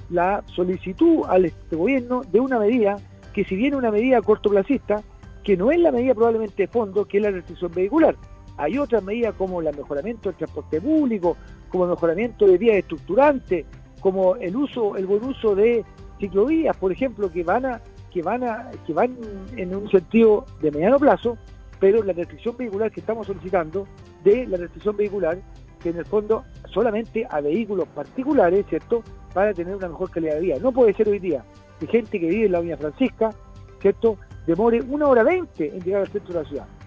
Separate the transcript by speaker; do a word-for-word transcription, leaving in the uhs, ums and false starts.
Speaker 1: la solicitud al este gobierno de una medida que, si bien es una medida cortoplacista, que no es la medida probablemente de fondo, que es la restricción vehicular. Hay otras medidas como el mejoramiento del transporte público, como el mejoramiento de vías estructurantes, como el uso, el buen uso de ciclovías, por ejemplo, que van a, que van a, que van en un sentido de mediano plazo, pero la restricción vehicular que estamos solicitando, de la restricción vehicular, que en el fondo solamente a vehículos particulares, ¿cierto?, para tener una mejor calidad de vida. No puede ser hoy día que gente que vive en la Avenida Francisca, ¿cierto?, demore una hora veinte en llegar al centro de la ciudad.